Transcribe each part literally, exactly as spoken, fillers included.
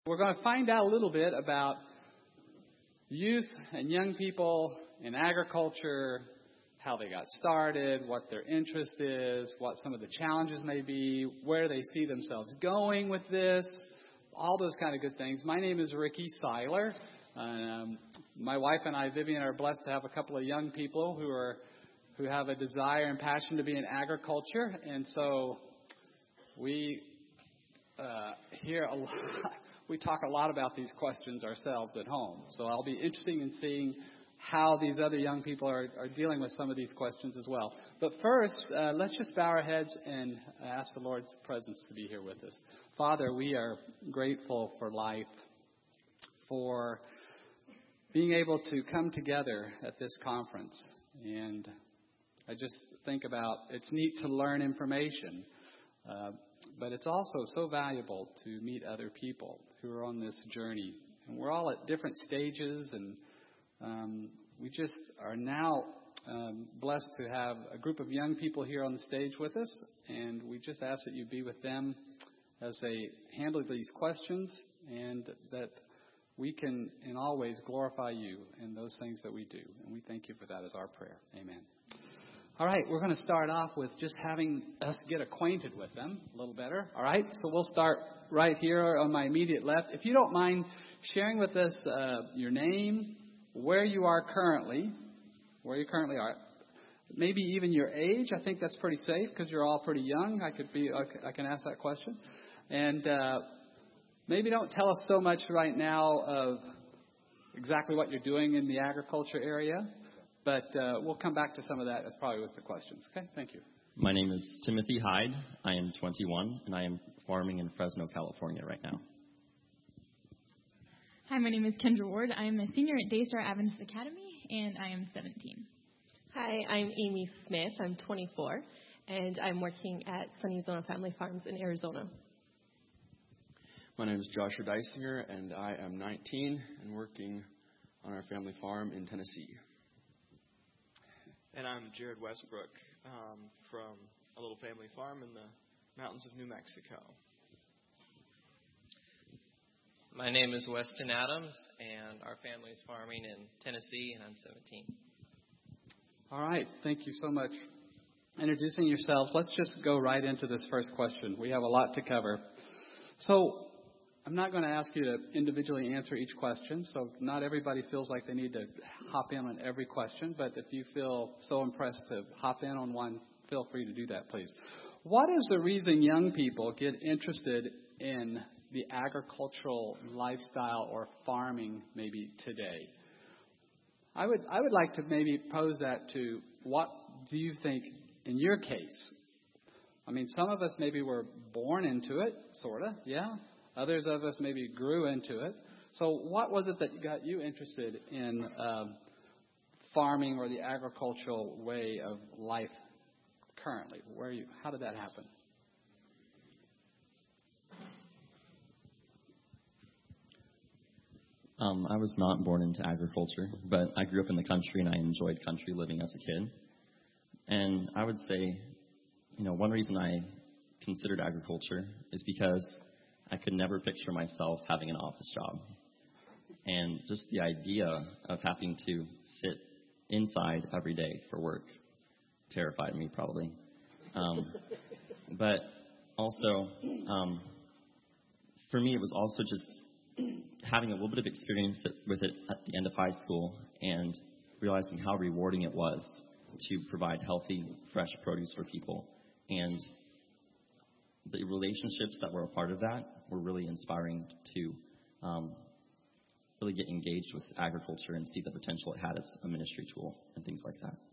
We're going to find out a little bit about youth and young people in agriculture, how they got started, what their interest is, what some of the challenges may be, where they see themselves going with this, all those kind of good things. My name is Ricky Seiler. Um, my wife and I, Vivian, are blessed to have a couple of young people who are who have a desire and passion to be in agriculture, and so we uh, hear a lot. We talk a lot about these questions ourselves at home. So I'll be interested in seeing how these other young people are, are dealing with some of these questions as well. But first, uh, let's just bow our heads and ask the Lord's presence to be here with us. Father, we are grateful for life, for being able to come together at this conference. And I just think about it's neat to learn information, uh, but it's also so valuable to meet other people who are on this journey. And we're all at different stages, and um, we just are now um, blessed to have a group of young people here on the stage with us, and we just ask that you be with them as they handle these questions, and that we can in all ways glorify you in those things that we do. And we thank you for that as our prayer. Amen. All right, we're going to start off with just having us get acquainted with them a little better. All right, so we'll start right here on my immediate left. If you don't mind sharing with us uh, your name, where you are currently, where you currently are, maybe even your age. I think that's pretty safe because you're all pretty young. I could be, I can ask that question. And uh, maybe don't tell us so much right now of exactly what you're doing in the agriculture area. But uh, we'll come back to some of that as probably with the questions. Okay, thank you. My name is Timothy Hyde. I am twenty-one, and I am farming in Fresno, California right now. Hi, my name is Kendra Ward. I am a senior at Daystar Adventist Academy, and I am seventeen. Hi, I'm Amy Smith. I'm twenty-four, and I'm working at Sunny Zona Family Farms in Arizona. My name is Joshua Dysinger, and I am nineteen and working on our family farm in Tennessee. And I'm Jared Westbrook um, from a little family farm in the mountains of New Mexico. My name is Weston Adams, and our family is farming in Tennessee, and I'm seventeen. All right. Thank you so much. Introducing yourselves, let's just go right into this first question. We have a lot to cover. So I'm not going to ask you to individually answer each question, so not everybody feels like they need to hop in on every question, but if you feel so impressed to hop in on one, feel free to do that, please. What is the reason young people get interested in the agricultural lifestyle or farming maybe today? I would I would like to maybe pose that to what do you think in your case? I mean, some of us maybe were born into it, sort of, yeah. Others of us maybe grew into it. So what was it that got you interested in um, farming or the agricultural way of life currently? Where are you? How did that happen? Um, I was not born into agriculture, but I grew up in the country, and I enjoyed country living as a kid. And I would say, you know, one reason I considered agriculture is because I could never picture myself having an office job. And just the idea of having to sit inside every day for work terrified me, probably. Um, but also, um, for me, it was also just having a little bit of experience with it at the end of high school and realizing how rewarding it was to provide healthy, fresh produce for people. And the relationships that were a part of that were really inspiring to um, really get engaged with agriculture and see the potential it had as a ministry tool and things like that.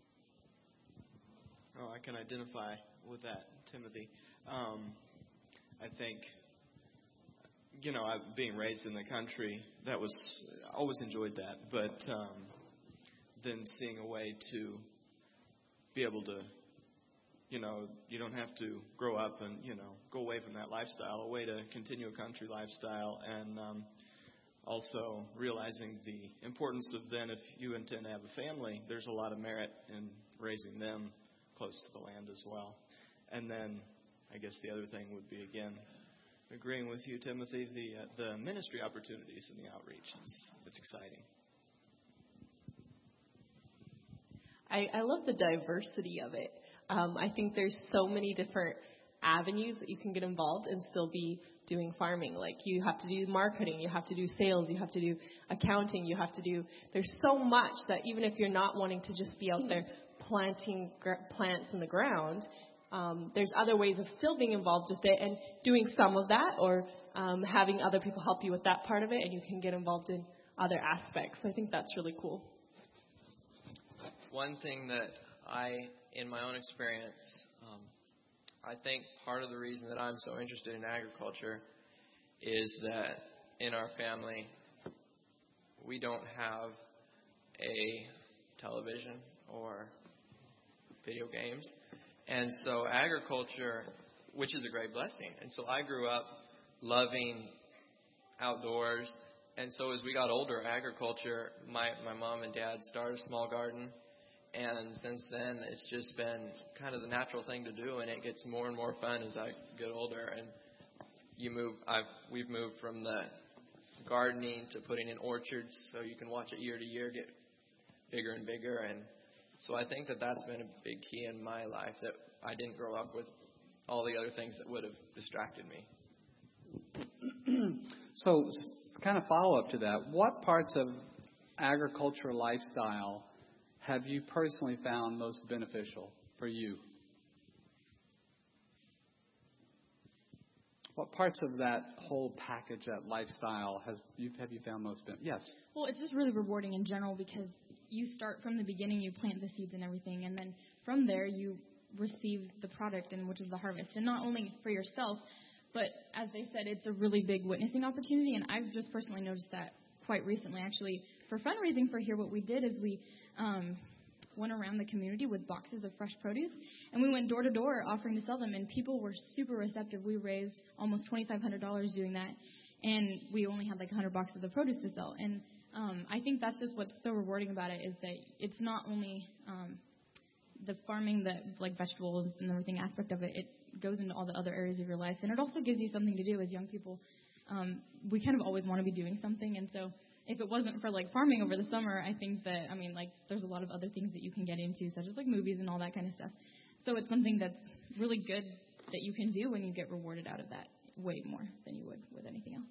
Oh, I can identify with that, Timothy. Um, I think, you know, I, being raised in the country, that was, I always enjoyed that. But um, then seeing a way to be able to, you know, you don't have to grow up and, you know, go away from that lifestyle, a way to continue a country lifestyle, and um, also realizing the importance of then if you intend to have a family, there's a lot of merit in raising them close to the land as well. And then I guess the other thing would be, again, agreeing with you, Timothy, the uh, the ministry opportunities and the outreach. It's, it's exciting. I, I love the diversity of it. Um, I think there's so many different avenues that you can get involved and still be doing farming. Like you have to do marketing, you have to do sales, you have to do accounting, you have to do, there's so much that even if you're not wanting to just be out there planting gr- plants in the ground, um, there's other ways of still being involved with it and doing some of that, or um, having other people help you with that part of it, and you can get involved in other aspects. So I think that's really cool. One thing that I, in my own experience, um, I think part of the reason that I'm so interested in agriculture is that in our family, we don't have a television or video games. And so agriculture, which is a great blessing. And so I grew up loving outdoors. And so as we got older, agriculture, my, my mom and dad started a small garden. And since then, it's just been kind of the natural thing to do, and it gets more and more fun as I get older. And you move, I've we've moved from the gardening to putting in orchards, so you can watch it year to year get bigger and bigger. And so I think that that's been a big key in my life, that I didn't grow up with all the other things that would have distracted me. So, kind of follow up to that, what parts of agriculture lifestyle have you personally found most beneficial for you? What parts of that whole package, that lifestyle, has you have you found most beneficial? Yes. Well, it's just really rewarding in general because you start from the beginning, you plant the seeds and everything, and then from there you receive the product, and which is the harvest. And not only for yourself, but as they said, it's a really big witnessing opportunity, and I've just personally noticed that quite recently. Actually, for fundraising for here, what we did is we um, went around the community with boxes of fresh produce, and we went door to door offering to sell them, and people were super receptive. We raised almost twenty-five hundred dollars doing that, and we only had like one hundred boxes of produce to sell. And um, I think that's just what's so rewarding about it, is that it's not only um, the farming, that like vegetables and everything aspect of it, it goes into all the other areas of your life, and it also gives you something to do as young people. Um, we kind of always want to be doing something, and so if it wasn't for like farming over the summer, I think that, I mean, like there's a lot of other things that you can get into, such as like movies and all that kind of stuff. So it's something that's really good that you can do, and you get rewarded out of that way more than you would with anything else.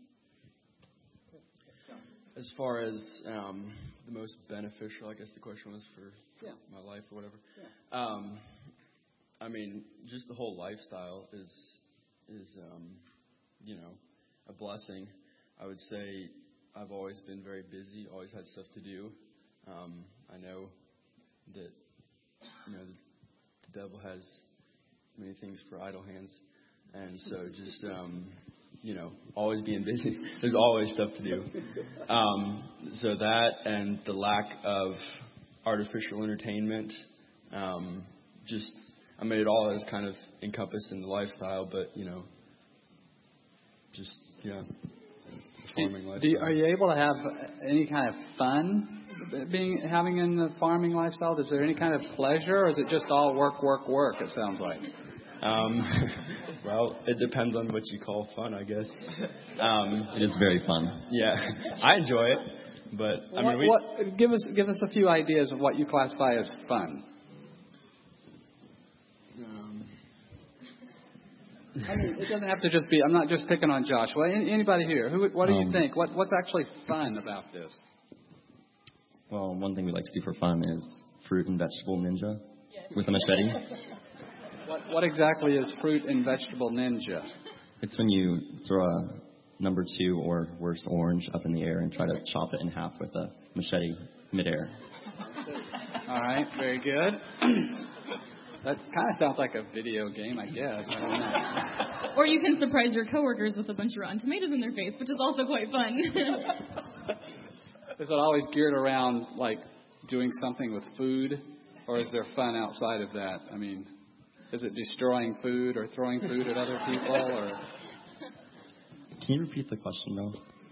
As far as um, the most beneficial, I guess the question was for yeah. my life or whatever. Yeah. Um, I mean, just the whole lifestyle is is um, you know, a blessing. I would say I've always been very busy, always had stuff to do. Um, I know that, you know, the, the devil has many things for idle hands. And so just, um, you know, always being busy. There's always stuff to do. Um, so that and the lack of artificial entertainment, um, just, I mean, it all is kind of encompassed in the lifestyle, but, you know, just, yeah. Do, do you, are you able to have any kind of fun being having in the farming lifestyle? Is there any kind of pleasure, or is it just all work, work, work, it sounds like? Um, well, it depends on what you call fun, I guess. Um, it is very fun. Yeah, I enjoy it, but I what, mean, we, what, give us give us a few ideas of what you classify as fun. I mean, it doesn't have to just be, I'm not just picking on Josh. Well, any, anybody here, who, what do you um, think? What, what's actually fun about this? Well, one thing we like to do for fun is fruit and vegetable ninja with a machete. What, what exactly is fruit and vegetable ninja? It's when you throw a number two or worse orange up in the air and try to chop it in half with a machete midair. All right, very good. That kind of sounds like a video game, I guess. I don't know. Or you can surprise your coworkers with a bunch of rotten tomatoes in their face, which is also quite fun. Is it always geared around, like, doing something with food? Or is there fun outside of that? I mean, is it destroying food or throwing food at other people? Or Can you repeat the question, though?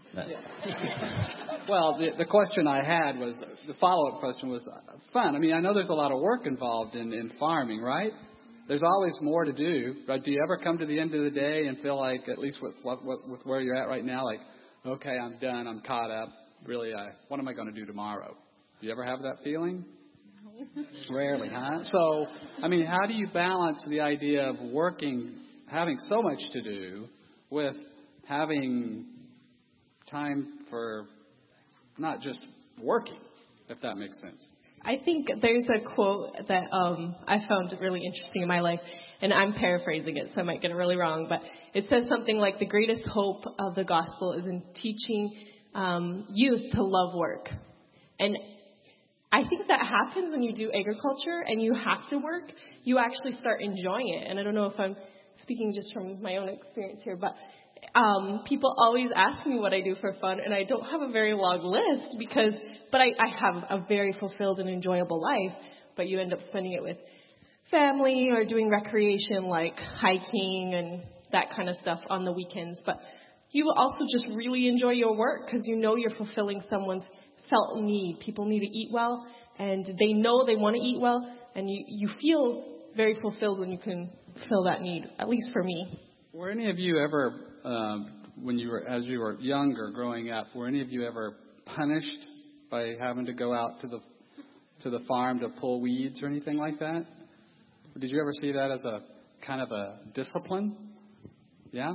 Well, the, the question I had was, the follow-up question was fun. I mean, I know there's a lot of work involved in, in farming, right? there's always more to do. But do you ever come to the end of the day and feel like, at least with what, what, with where you're at right now, like, okay, I'm done, I'm caught up. Really, I, what am I going to do tomorrow? Do you ever have that feeling? Rarely, huh? So, I mean, how do you balance the idea of working, having so much to do, with having time for not just working, if that makes sense? I think there's a quote that um, I found really interesting in my life, and I'm paraphrasing it, so I might get it really wrong, but it says something like the greatest hope of the gospel is in teaching um, youth to love work. And I think that happens when you do agriculture and you have to work. You actually start enjoying it. And I don't know if I'm speaking just from my own experience here, but um, people always ask me what I do for fun, and I don't have a very long list because, but I, I have a very fulfilled and enjoyable life. But you end up spending it with family or doing recreation like hiking and that kind of stuff on the weekends. But you also just really enjoy your work because you know you're fulfilling someone's felt need. People need to eat well, and they know they want to eat well, and you, you feel very fulfilled when you can fill that need, at least for me. Were any of you ever, um, when you were, as you were younger growing up, were any of you ever punished by having to go out to the to the farm to pull weeds or anything like that? Did you ever see that as a kind of a discipline? Yeah?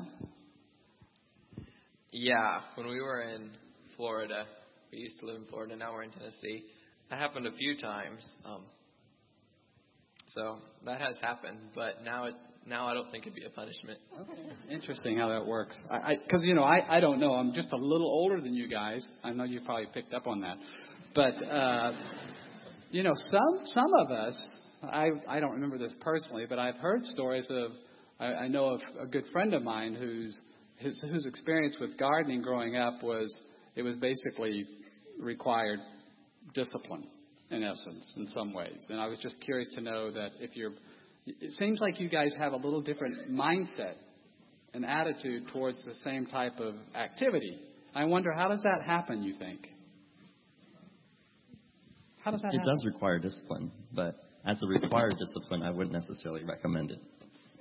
Yeah, when we were in Florida, we used to live in Florida, now we're in Tennessee. That happened a few times. Um, so that has happened, but now it now I don't think it'd be a punishment. Okay. Interesting how that works. I, because, you know, I, I don't know. I'm just a little older than you guys. I know you probably picked up on that. But, uh, you know, some some of us, I, I don't remember this personally, but I've heard stories of, I, I know of a good friend of mine whose his, whose experience with gardening growing up was, it was basically required discipline, in essence, in some ways. And I was just curious to know that if you're, it seems like you guys have a little different mindset and attitude towards the same type of activity. I wonder, how does that happen, you think? How does that It happen? does require discipline, but as a required discipline, I wouldn't necessarily recommend it.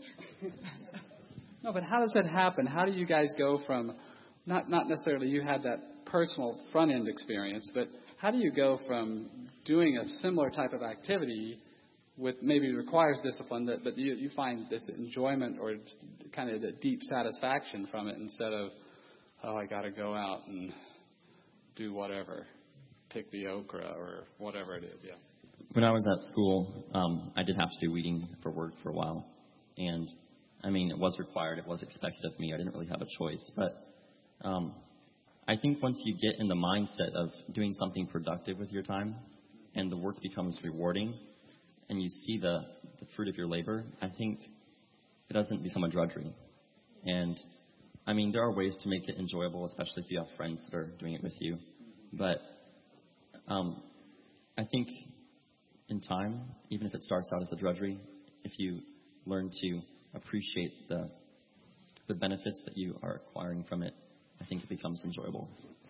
No, but how does that happen? How do you guys go from, not not necessarily you had that personal front-end experience, but how do you go from doing a similar type of activity with maybe requires discipline, that, but you, you find this enjoyment or kind of the deep satisfaction from it instead of, oh, I got to go out and do whatever, pick the okra or whatever it is, yeah. When I was at school, um, I did have to do weeding for work for a while. And, I mean, it was required. It was expected of me. I didn't really have a choice. But um, I think once you get in the mindset of doing something productive with your time and the work becomes rewarding and you see the, the fruit of your labor, I think it doesn't become a drudgery. And, I mean, there are ways to make it enjoyable, especially if you have friends that are doing it with you. But um, I think in time, even if it starts out as a drudgery, if you learn to appreciate the the benefits that you are acquiring from it, I think it becomes enjoyable.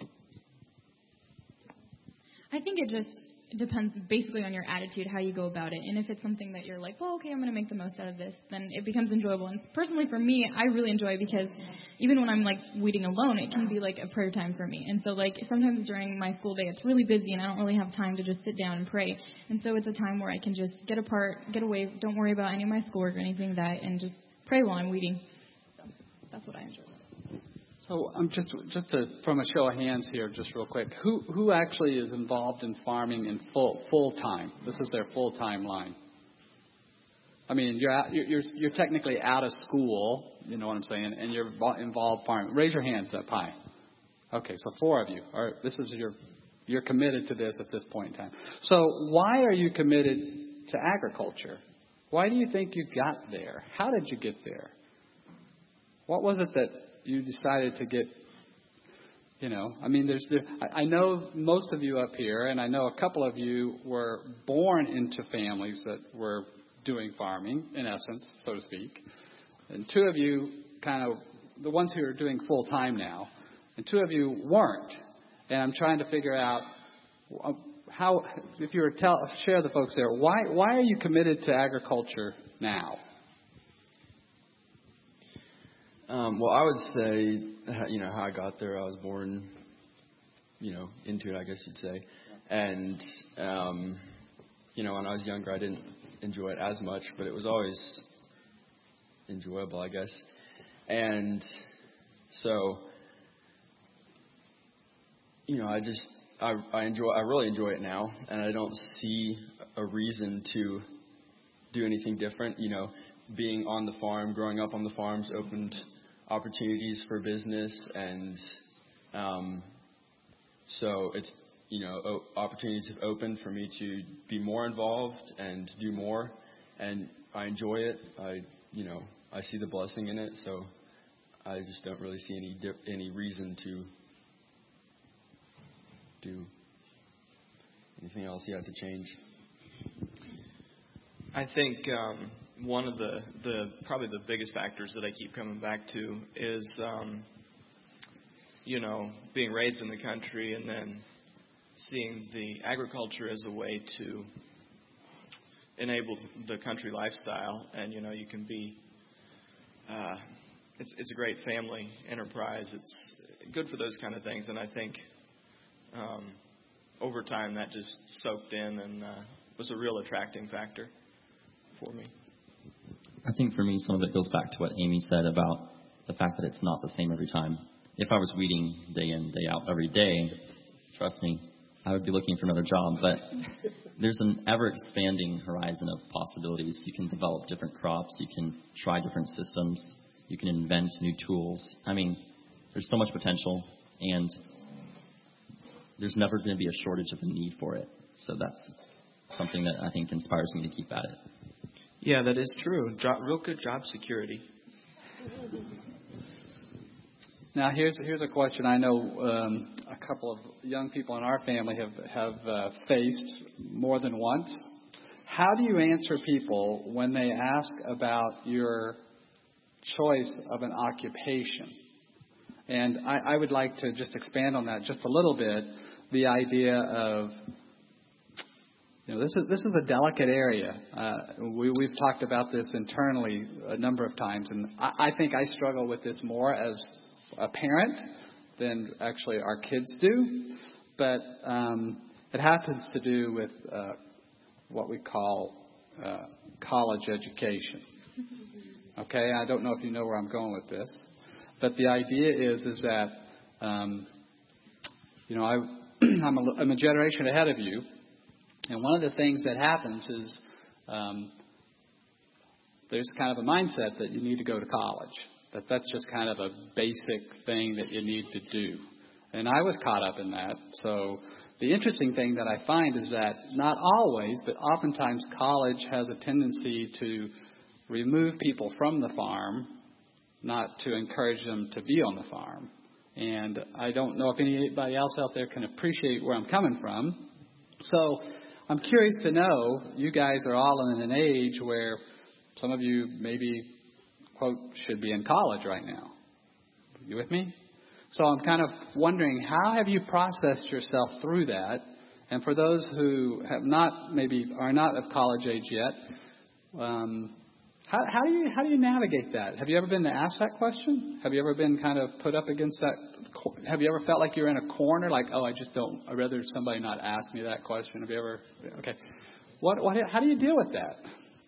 I think it just depends basically on your attitude, how you go about it. And if it's something that you're like, well, okay, I'm going to make the most out of this, then it becomes enjoyable. And personally for me, I really enjoy it because even when I'm like weeding alone, it can be like a prayer time for me. And so like sometimes during my school day, it's really busy and I don't really have time to just sit down and pray. And so it's a time where I can just get apart, get away, don't worry about any of my schoolwork or anything like that, and just pray while I'm weeding. So that's what I enjoy. So I'm um, just just to, from a show of hands here, just real quick, who who actually is involved in farming in full full time? This is their full time line. I mean, you're out, you're you're technically out of school, you know what I'm saying, and you're involved farming. Raise your hands up high. Okay, so four of you. Are this is your you're committed to this at this point in time. So why are you committed to agriculture? Why do you think you got there? How did you get there? What was it that you decided to get, you know, I mean, there's, there, I, I know most of you up here, and I know a couple of you were born into families that were doing farming, in essence, so to speak. And two of you kind of, the ones who are doing full time now, and two of you weren't. And I'm trying to figure out how, if you were to tell, share the folks there, why, why are you committed to agriculture now? Um, well, I would say, you know, how I got there. I was born, you know, into it, I guess you'd say. And, um, you know, when I was younger, I didn't enjoy it as much, but it was always enjoyable, I guess. And so, you know, I just, I, I enjoy, I really enjoy it now, and I don't see a reason to do anything different. You know, being on the farm, growing up on the farms opened opportunities for business, and um, so it's, you know, o- opportunities have opened for me to be more involved and do more, and I enjoy it. I, you know, I see the blessing in it, so I just don't really see any dip, any reason to do anything else yet to change. I think um, one of the, the probably the biggest factors that I keep coming back to is, um, you know, being raised in the country and then seeing the agriculture as a way to enable the country lifestyle. And, you know, you can be, uh, it's, it's a great family enterprise. It's good for those kind of things. And I think um, over time that just soaked in and uh, was a real attracting factor for me. I think for me, some of it goes back to what Amy said about the fact that it's not the same every time. If I was weeding day in, day out every day, trust me, I would be looking for another job. But there's an ever-expanding horizon of possibilities. You can develop different crops. You can try different systems. You can invent new tools. I mean, there's so much potential, and there's never going to be a shortage of the need for it. So that's something that I think inspires me to keep at it. Yeah, that is true. Job, real good job security. Now, here's here's a question I know um, a couple of young people in our family have have uh, faced more than once. How do you answer people when they ask about your choice of an occupation? And I, I would like to just expand on that just a little bit. The idea of, you know, this is this is a delicate area. Uh, we, we've talked about this internally a number of times, and I, I think I struggle with this more as a parent than actually our kids do. But um, it happens to do with uh, what we call uh, college education. Okay, I don't know if you know where I'm going with this, but the idea is is that um, you know I I'm a, I'm a generation ahead of you. And one of the things that happens is um, there's kind of a mindset that you need to go to college, that that's just kind of a basic thing that you need to do. And I was caught up in that. So the interesting thing that I find is that not always, but oftentimes college has a tendency to remove people from the farm, not to encourage them to be on the farm. And I don't know if anybody else out there can appreciate where I'm coming from. So I'm curious to know, you guys are all in an age where some of you maybe, quote, should be in college right now. You with me? So I'm kind of wondering, how have you processed yourself through that? And for those who have not, maybe are not of college age yet, um, how, how do you how do you navigate that? Have you ever been asked that question? Have you ever been kind of put up against that? Have you ever felt like you're in a corner, like, oh, I just don't, I'd rather somebody not ask me that question? Have you ever, okay. What, what, how do you deal with that?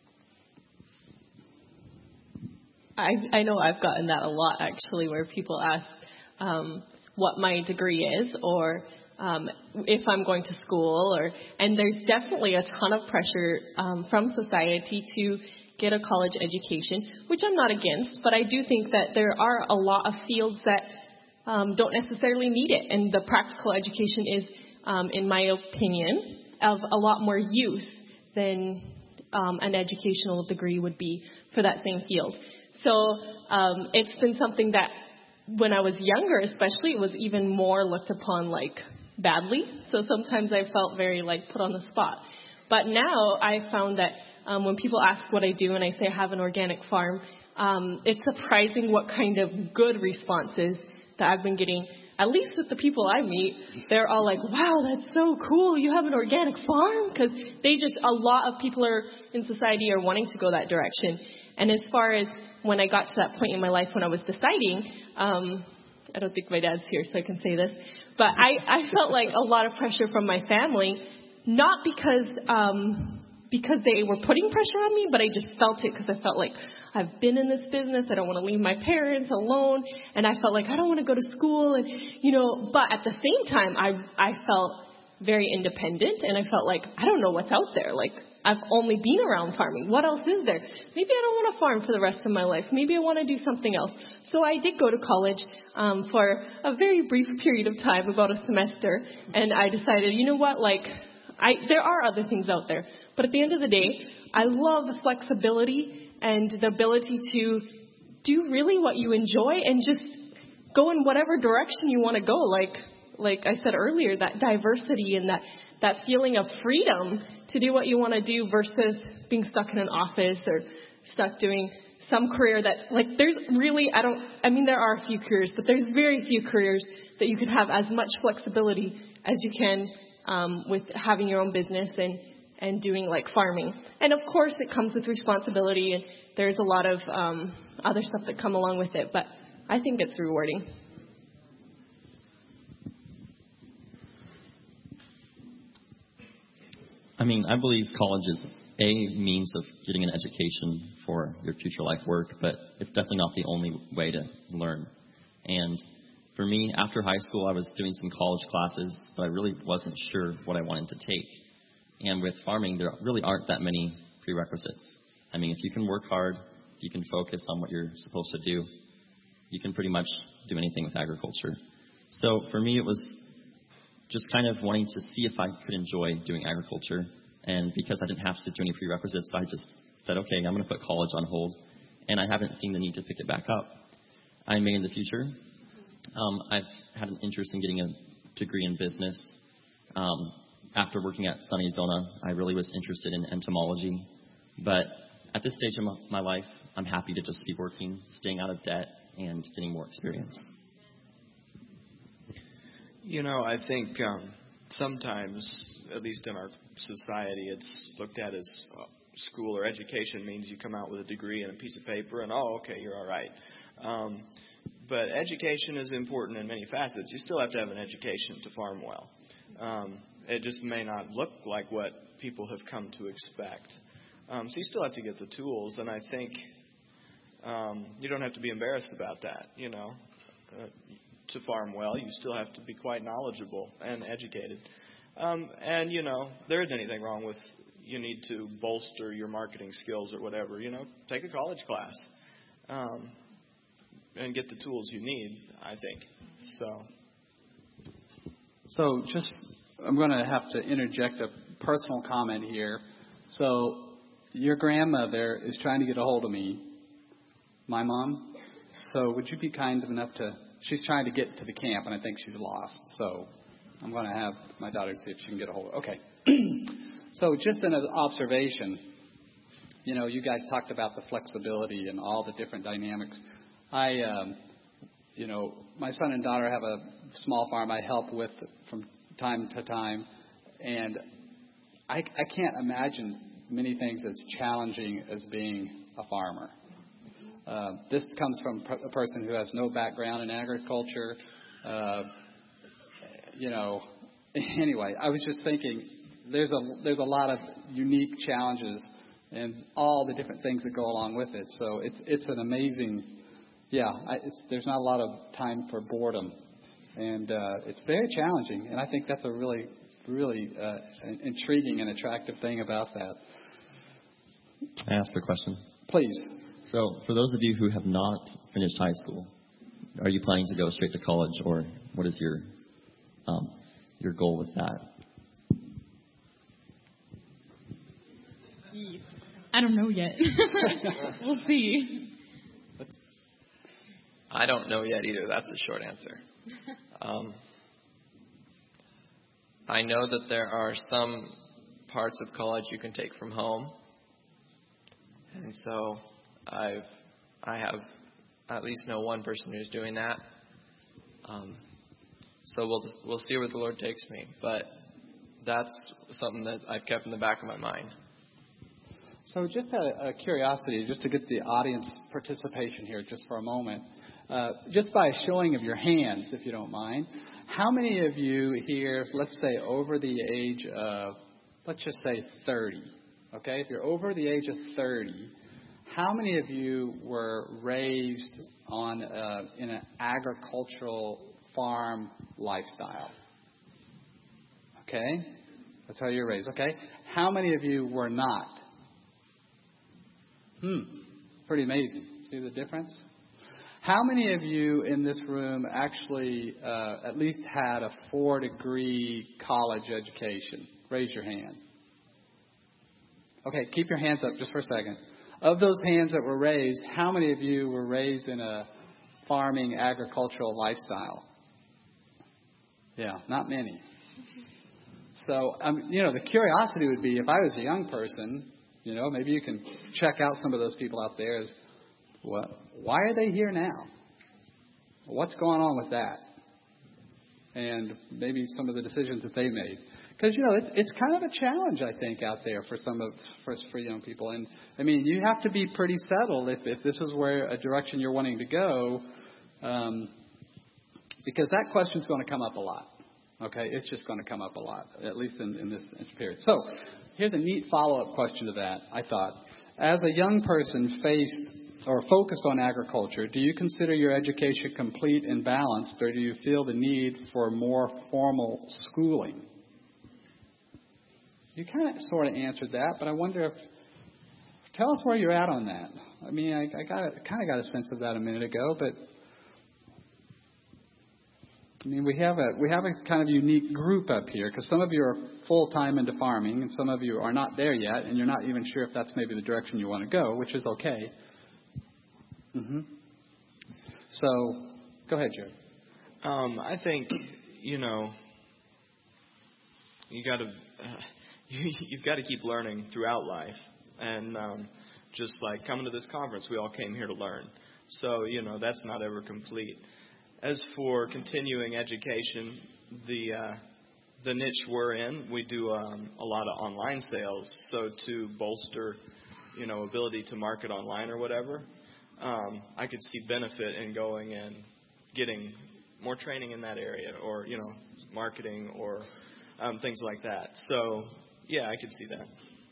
I, I know I've gotten that a lot, actually, where people ask um, what my degree is or um, if I'm going to school. or And there's definitely a ton of pressure um, from society to get a college education, which I'm not against, but I do think that there are a lot of fields that Um, don't necessarily need it. And the practical education is, um, in my opinion, of a lot more use than um, an educational degree would be for that same field. So um, it's been something that when I was younger, especially, it was even more looked upon like badly. So sometimes I felt very like put on the spot. But now I found that um, when people ask what I do and I say I have an organic farm, um, it's surprising what kind of good responses that I've been getting, at least with the people I meet. They're all like, wow, that's so cool. You have an organic farm? Because they just, a lot of people are in society are wanting to go that direction. And as far as when I got to that point in my life when I was deciding, um, I don't think my dad's here so I can say this, but I, I felt like a lot of pressure from my family, not because um, because they were putting pressure on me, but I just felt it because I felt like I've been in this business. I don't want to leave my parents alone. And I felt like I don't want to go to school. And, you know, but at the same time, I, I felt very independent. And I felt like I don't know what's out there. Like, I've only been around farming. What else is there? Maybe I don't want to farm for the rest of my life. Maybe I want to do something else. So I did go to college um, for a very brief period of time, about a semester. And I decided, you know what, like, I, there are other things out there. But at the end of the day, I love the flexibility and the ability to do really what you enjoy and just go in whatever direction you want to go. Like like I said earlier, that diversity and that, that feeling of freedom to do what you want to do versus being stuck in an office or stuck doing some career that, like, there's really, I don't, I mean, there are a few careers, but there's very few careers that you could have as much flexibility as you can um, with having your own business and and doing like farming. And of course it comes with responsibility and there's a lot of um, other stuff that come along with it, but I think it's rewarding. I mean, I believe college is a means of getting an education for your future life work, but it's definitely not the only way to learn. And for me, after high school, I was doing some college classes, but I really wasn't sure what I wanted to take. And with farming, there really aren't that many prerequisites. I mean, if you can work hard, if you can focus on what you're supposed to do, you can pretty much do anything with agriculture. So for me, it was just kind of wanting to see if I could enjoy doing agriculture. And because I didn't have to do any prerequisites, I just said, okay, I'm going to put college on hold. And I haven't seen the need to pick it back up. I may in the future. Um, I've had an interest in getting a degree in business. Um, After working at Sunny Zona, I really was interested in entomology. But at this stage of my life, I'm happy to just be working, staying out of debt, and getting more experience. You know, I think um, sometimes, at least in our society, it's looked at as uh, school or education means you come out with a degree and a piece of paper, and, oh, okay, you're all right. Um, but education is important in many facets. You still have to have an education to farm well. Um, It just may not look like what people have come to expect. Um, so you still have to get the tools, and I think um, you don't have to be embarrassed about that. You know, uh, to farm well, you still have to be quite knowledgeable and educated. Um, and you know, there isn't anything wrong with you need to bolster your marketing skills or whatever. You know, take a college class um, and get the tools you need. I think so. So just. I'm going to have to interject a personal comment here. So your grandmother is trying to get a hold of me, my mom. So would you be kind enough to, she's trying to get to the camp, and I think she's lost. So I'm going to have my daughter see if she can get a hold of her. Okay. So just an observation, you know, you guys talked about the flexibility and all the different dynamics. I, um, you know, my son and daughter have a small farm I help with from time to time, and I, I can't imagine many things as challenging as being a farmer. Uh, this comes from a person who has no background in agriculture. Uh, you know, anyway, I was just thinking there's a there's a lot of unique challenges and all the different things that go along with it. So it's it's an amazing, yeah. I, it's, there's not a lot of time for boredom. And uh, it's very challenging, and I think that's a really, really uh, intriguing and attractive thing about that. I ask a question? Please. So, for those of you who have not finished high school, are you planning to go straight to college, or what is your um, your goal with that? I don't know yet. We'll see. I don't know yet either. That's the short answer. Um, I know that there are some parts of college you can take from home, and so I've I have at least know one person who's doing that. Um, so we'll we'll see where the Lord takes me, but that's something that I've kept in the back of my mind. So just a, a curiosity, just to get the audience participation here just for a moment. Uh, just by a showing of your hands, if you don't mind, how many of you here, let's say over the age of, let's just say thirty, okay? If you're over the age of thirty, how many of you were raised on uh, in an agricultural farm lifestyle? Okay? That's how you're raised, okay? How many of you were not? Hmm, pretty amazing. See the difference? How many of you in this room actually uh, at least had a four-degree college education? Raise your hand. Okay, keep your hands up just for a second. Of those hands that were raised, how many of you were raised in a farming, agricultural lifestyle? Yeah, not many. So, um, you know, the curiosity would be, if I was a young person, you know, maybe you can check out some of those people out there. As, what, why are they here now? What's going on with that? And maybe some of the decisions that they made. Because, you know, it's it's kind of a challenge, I think, out there for some of for, for young people. And, I mean, you have to be pretty settled if, if this is where a direction you're wanting to go, um, because that question's going to come up a lot. Okay, it's just going to come up a lot, at least in, in this period. So here's a neat follow-up question to that, I thought. As a young person faced or focused on agriculture, do you consider your education complete and balanced, or do you feel the need for more formal schooling? You kind of sort of answered that, but I wonder if, tell us where you're at on that. I mean, I, I got kind of got a sense of that a minute ago, but I mean, we have a we have a kind of unique group up here, because some of you are full-time into farming, and some of you are not there yet, and you're not even sure if that's maybe the direction you want to go, which is okay. Mm-hmm. So, go ahead, Jared. Um, I think, you know, you got to uh, you, you've got to keep learning throughout life, and um, just like coming to this conference, we all came here to learn. So, you know, that's not ever complete. As for continuing education, the uh, the niche we're in, we do um, a lot of online sales. So to bolster, you know, ability to market online or whatever, um, I could see benefit in going and getting more training in that area, or you know, marketing or um, things like that. So yeah, I could see that.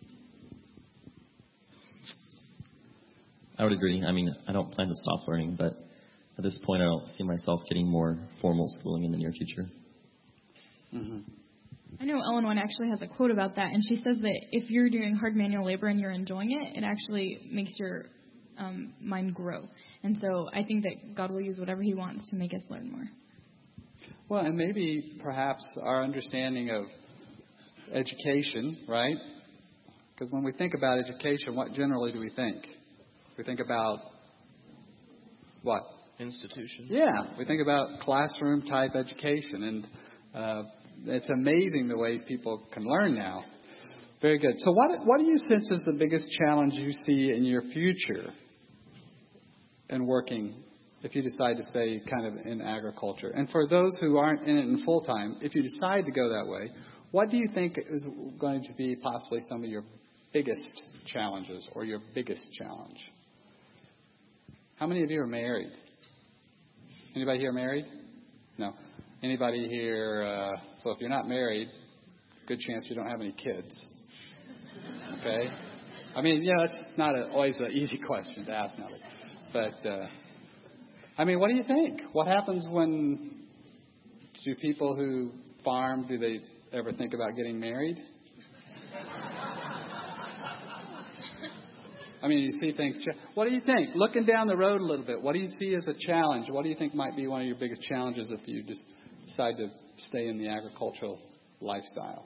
I would agree. I mean, I don't plan to stop learning, but at this point, I don't see myself getting more formal schooling in the near future. Mm-hmm. I know Ellen White actually has a quote about that, and she says that if you're doing hard manual labor and you're enjoying it, it actually makes your um, mind grow. And so I think that God will use whatever He wants to make us learn more. Well, and maybe perhaps our understanding of education, right? Because when we think about education, what generally do we think? We think about what? Institution. Yeah, we think about classroom type education, and uh, it's amazing the ways people can learn now. Very good. So what what do you sense is the biggest challenge you see in your future in working, if you decide to stay kind of in agriculture? And for those who aren't in it in full time, if you decide to go that way, what do you think is going to be possibly some of your biggest challenges or your biggest challenge? How many of you are married? Anybody here married? No. Anybody here? Uh, so if you're not married, good chance you don't have any kids. Okay. I mean, yeah, it's not a, always an easy question to ask, Nelly. But uh, I mean, what do you think? What happens when do people who farm, do they ever think about getting married? I mean, you see things. What do you think? Looking down the road a little bit, what do you see as a challenge? What do you think might be one of your biggest challenges if you just decide to stay in the agricultural lifestyle?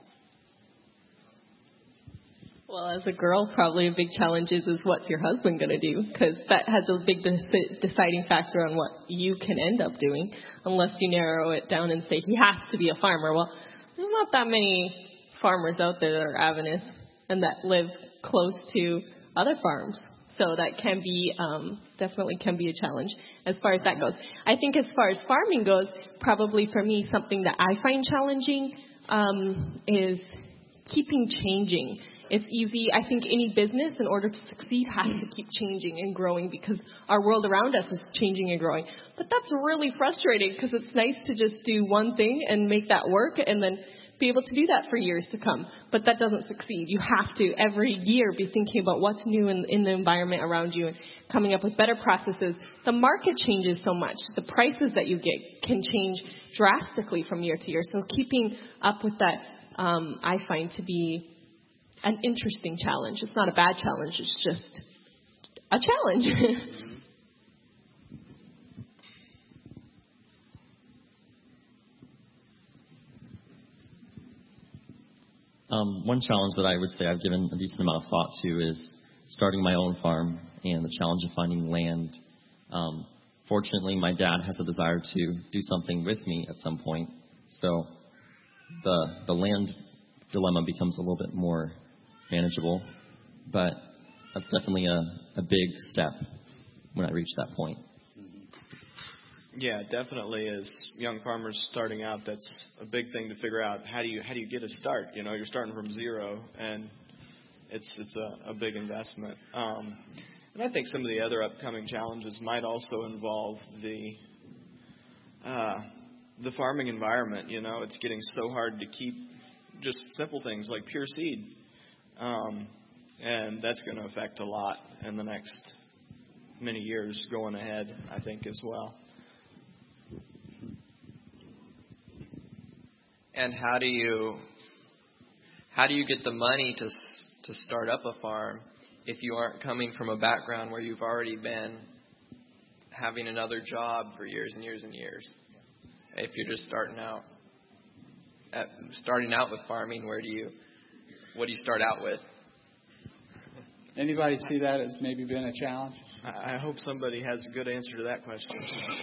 Well, as a girl, probably a big challenge is, is what's your husband going to do? Because that has a big de- deciding factor on what you can end up doing, unless you narrow it down and say he has to be a farmer. Well, there's not that many farmers out there that are avinous and that live close to other farms. So that can be, um, definitely can be a challenge as far as that goes. I think as far as farming goes, probably for me, something that I find challenging um, is keeping changing. it's easy. I think any business, in order to succeed, has to keep changing and growing because our world around us is changing and growing. But that's really frustrating because it's nice to just do one thing and make that work and then be able to do that for years to come. But that doesn't succeed. You have to every year be thinking about what's new in, in the environment around you and coming up with better processes. The market changes so much. The prices that you get can change drastically from year to year. So keeping up with that, um, I find to be an interesting challenge. It's not a bad challenge. It's just a challenge. Um, one challenge that I would say I've given a decent amount of thought to is starting my own farm and the challenge of finding land. Um, fortunately, my dad has a desire to do something with me at some point, so the the land dilemma becomes a little bit more manageable, but that's definitely a, a big step when I reach that point. Yeah, definitely. As young farmers starting out, that's a big thing to figure out. How do you how do you get a start? You know, you're starting from zero, and it's it's a, a big investment. Um, and I think some of the other upcoming challenges might also involve the uh, the farming environment. You know, it's getting so hard to keep just simple things like pure seed, um, and that's going to affect a lot in the next many years going ahead, I think, as well. And how do you how do you get the money to to start up a farm if you aren't coming from a background where you've already been having another job for years and years and years? If you're just starting out at, starting out with farming, where do you what do you start out with? Anybody see that as maybe been a challenge? I hope somebody has a good answer to that question.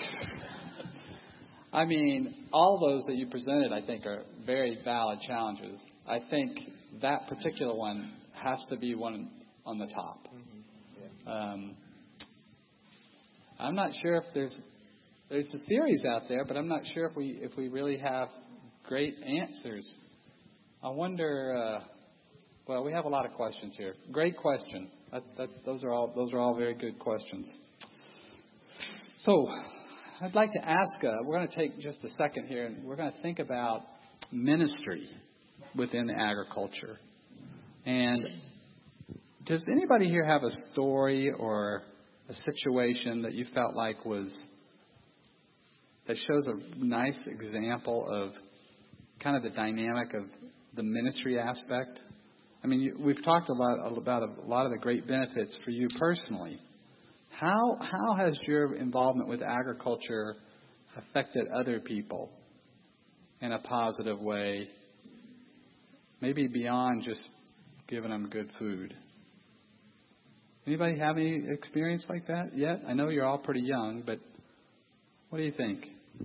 I mean, all those that you presented, I think, are very valid challenges. I think that particular one has to be one on the top. Mm-hmm. Yeah. Um, I'm not sure if there's there's the theories out there, but I'm not sure if we if we really have great answers. I wonder. Uh, well, we have a lot of questions here. Great question. That, that, those are all those are all very good questions. So, I'd like to ask, uh, we're going to take just a second here, and we're going to think about ministry within agriculture. And does anybody here have a story or a situation that you felt like was, that shows a nice example of kind of the dynamic of the ministry aspect? I mean, you, we've talked a lot about a lot of the great benefits for you personally. How how has your involvement with agriculture affected other people in a positive way? Maybe beyond just giving them good food. Anybody have any experience like that yet? I know you're all pretty young, but what do you think?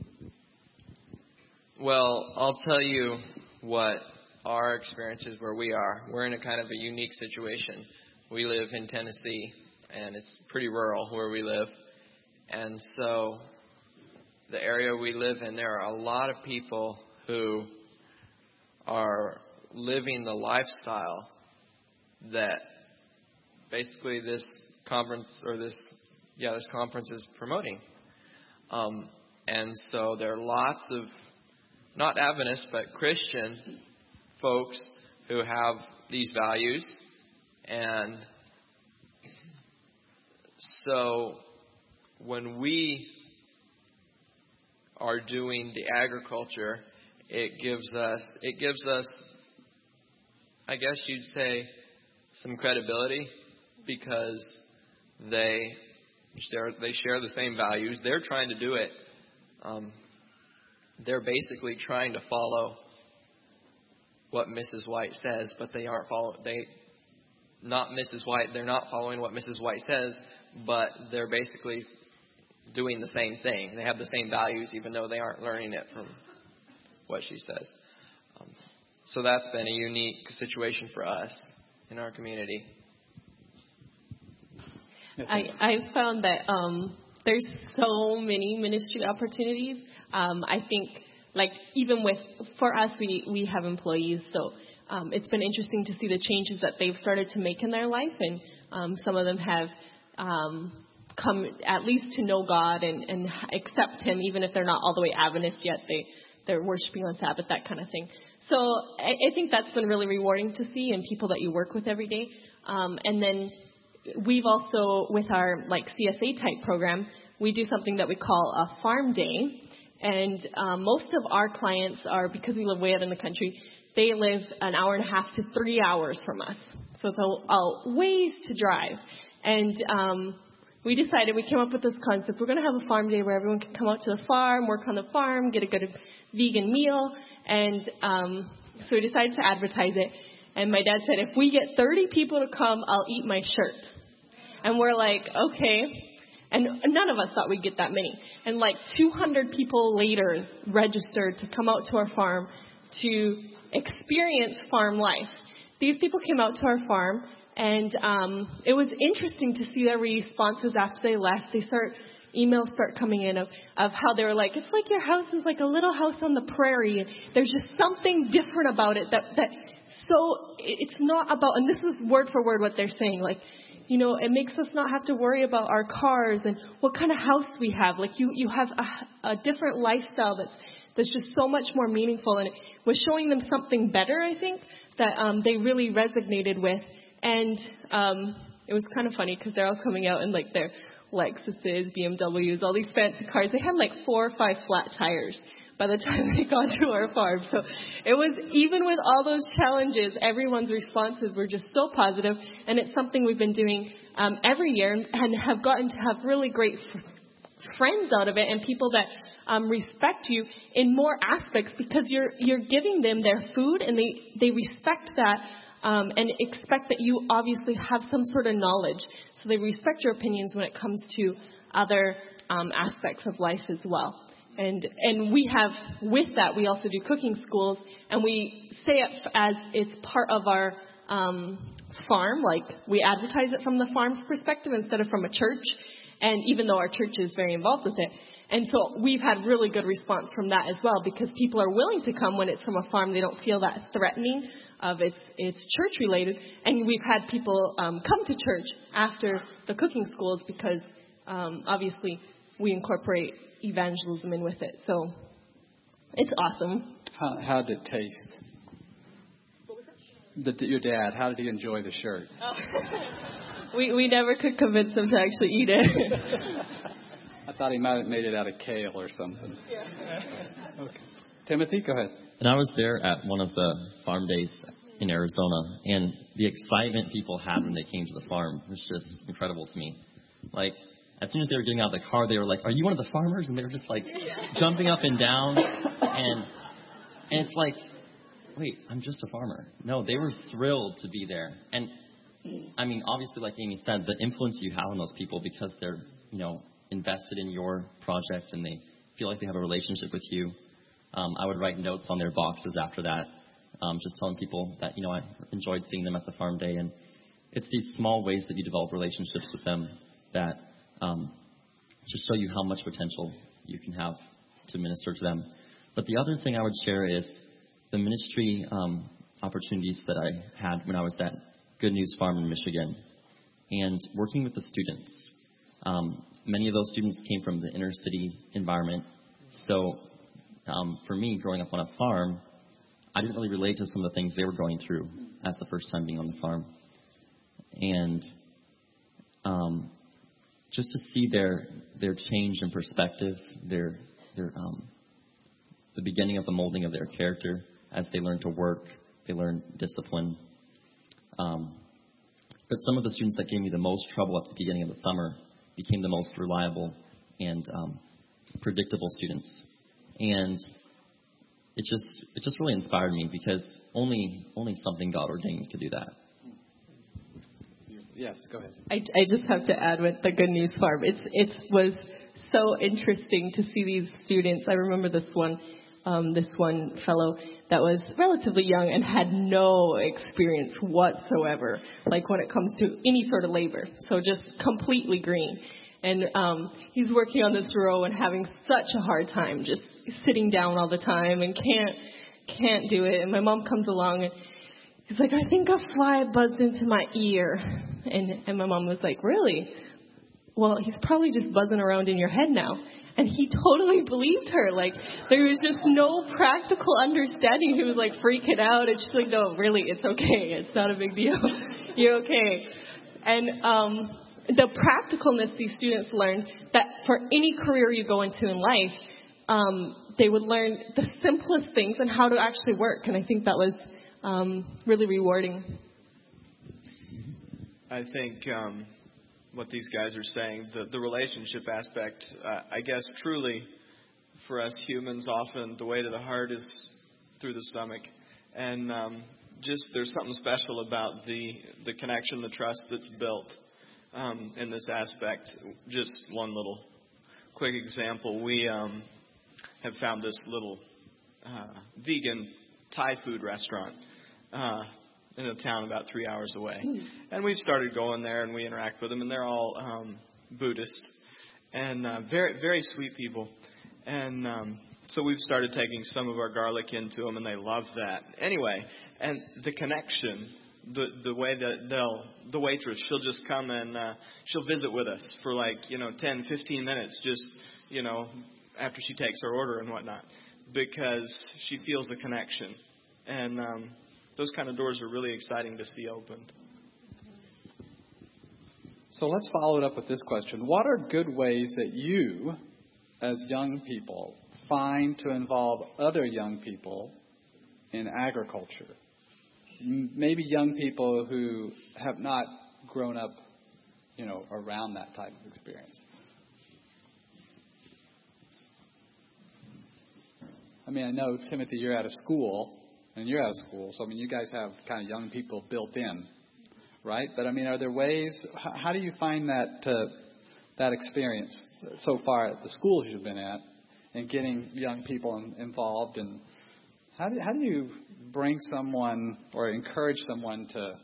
Well, I'll tell you what our experience is where we are. We're in a kind of a unique situation. We live in Tennessee, and it's pretty rural where we live. And so the area we live in, there are a lot of people who are living the lifestyle that basically this conference or this, yeah, this conference is promoting. Um, and so there are lots of, not Adventist, but Christian folks who have these values. And so when we are doing the agriculture, it gives us, it gives us, I guess you'd say, some credibility because they share, they share the same values. They're trying to do it. Um, they're basically trying to follow what Missus White says, but they aren't follow. They not Missus White. They're not following what Missus White says, but they're basically doing the same thing. They have the same values, even though they aren't learning it from what she says. Um, so that's been a unique situation for us in our community. I, I found that um, there's so many ministry opportunities. Um, I think like even with, for us, we, we have employees, so um, it's been interesting to see the changes that they've started to make in their life, and um, some of them have um, come at least to know God and, and accept Him, even if they're not all the way Adventist yet. They, they're worshiping on Sabbath, that kind of thing. So I, I think that's been really rewarding to see in people that you work with every day. Um, and then we've also, with our like C S A type program, we do something that we call a farm day. And um, most of our clients are, because we live way out in the country, they live an hour and a half to three hours from us. So it's a, a ways to drive. And um, we decided, we came up with this concept. We're going to have a farm day where everyone can come out to the farm, work on the farm, get a good vegan meal. And um, so we decided to advertise it. And my dad said, if we get thirty people to come, I'll eat my shirt. And we're like, okay. And none of us thought we'd get that many. And like two hundred people later registered to come out to our farm to experience farm life. These people came out to our farm, and um, it was interesting to see their responses after they left. They start, emails start coming in of, of how they were like, it's like your house is like a little house on the prairie. And there's just something different about it that, that so it's not about, and this is word for word what they're saying, like, you know, it makes us not have to worry about our cars and what kind of house we have. Like you, you have a, a different lifestyle that's that's just so much more meaningful, and it was showing them something better, I think, that um, they really resonated with. And um, it was kind of funny because they're all coming out in like their Lexuses, B M Ws, all these fancy cars. They had like four or five flat tires by the time they got to our farm. So it was, even with all those challenges, everyone's responses were just so positive, and it's something we've been doing um, every year, and, and have gotten to have really great f- friends out of it, and people that um, respect you in more aspects, because you're you're giving them their food, and they, they respect that um, and expect that you obviously have some sort of knowledge. So they respect your opinions when it comes to other um, aspects of life as well. And and we have, with that, we also do cooking schools, and we say it as it's part of our um, farm. Like, we advertise it from the farm's perspective instead of from a church, and even though our church is very involved with it. And so we've had really good response from that as well, because people are willing to come when it's from a farm. They don't feel that threatening of it's it's church related. And we've had people um, come to church after the cooking schools because um, obviously we incorporate evangelism in with it. So it's awesome. How, how did it taste? The, your dad, how did he enjoy the shirt? Oh. we we never could convince him to actually eat it. I thought he might have made it out of kale or something. Yeah. Okay. Timothy, go ahead. And I was there at one of the farm days in Arizona, and the excitement people had when they came to the farm was just incredible to me. Like, as soon as they were getting out of the car, they were like, "Are you one of the farmers?" And they were just like jumping up and down. And and it's like, wait, I'm just a farmer. No, they were thrilled to be there. And I mean, obviously, like Amy said, the influence you have on those people, because they're, you know, invested in your project and they feel like they have a relationship with you. Um, I would write notes on their boxes after that, um, just telling people that, you know, I enjoyed seeing them at the farm day. And it's these small ways that you develop relationships with them that um, just show you how much potential you can have to minister to them. But the other thing I would share is the ministry um, opportunities that I had when I was at Good News Farm in Michigan, and working with the students. Um, many of those students came from the inner city environment. So um, for me, growing up on a farm, I didn't really relate to some of the things they were going through as the first time being on the farm. And um, just to see their their change in perspective, their their um, the beginning of the molding of their character as they learn to work, they learn discipline. Um, but some of the students that gave me the most trouble at the beginning of the summer became the most reliable and um, predictable students. And it just it just really inspired me, because only only something God ordained could do that. Yes, go ahead. I, I just have to add with the Good News Farm. It's it was so interesting to see these students. I remember this one. Um, this one fellow that was relatively young and had no experience whatsoever, like when it comes to any sort of labor. So just completely green. And um, he's working on this row and having such a hard time, just sitting down all the time and can't can't do it. And my mom comes along and he's like, I think a fly buzzed into my ear. And, and my mom was like, really? Well, he's probably just buzzing around in your head now. And he totally believed her. Like, there was just no practical understanding. He was like freaking out. And she's like, no, really, it's okay. It's not a big deal. You're okay. And um, the practicalness these students learned that for any career you go into in life, um, they would learn the simplest things and how to actually work. And I think that was um, really rewarding. I think um, what these guys are saying, the, the relationship aspect, uh, I guess truly for us humans, often the way to the heart is through the stomach. And um, just there's something special about the, the connection, the trust that's built um, in this aspect. Just one little quick example. We um, have found this little uh, vegan Thai food restaurant uh, in a town about three hours away. And we've started going there, and we interact with them, and they're all um, Buddhist and uh, very, very sweet people. And um, so we've started taking some of our garlic into them, and they love that. Anyway, and the connection, the the way that they'll, the waitress, she'll just come and uh, she'll visit with us for like, you know, ten, fifteen minutes, just, you know, after she takes our order and whatnot, because she feels a connection. And um, those kind of doors are really exciting to see opened. So let's follow it up with this question. What are good ways that you, as young people, find to involve other young people in agriculture? M- maybe young people who have not grown up, you know, around that type of experience. I mean, I know, Timothy, you're out of school, and you're out of school, so, I mean, you guys have kind of young people built in, right? But, I mean, are there ways, how, how do you find that uh, that experience so far at the schools you've been at and getting young people in, involved? And how do, how do you bring someone or encourage someone to